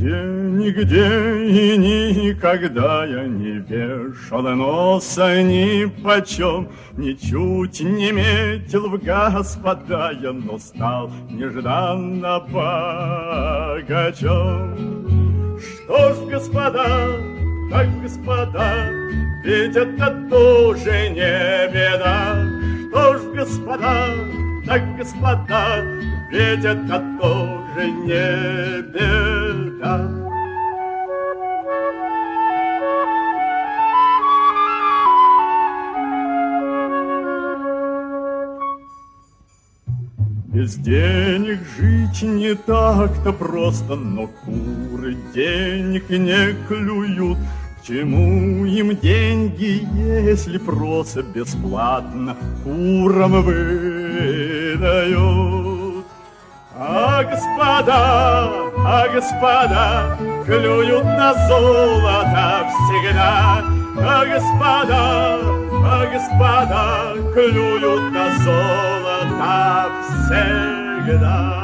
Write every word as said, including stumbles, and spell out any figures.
Нигде, нигде и никогда я не вешал носа ни почем, ничуть не метил в господа я, но стал нежданно богачом. Что ж, господа, так, господа, ведь это тоже не беда. Что ж, господа, так, господа, ведь это тоже не беда. Без денег жить не так-то просто, но куры денег не клюют. К чему им деньги, если просто бесплатно курам выдают? А господа, а господа клюют на золото всегда. А господа, а господа клюют на золото всегда.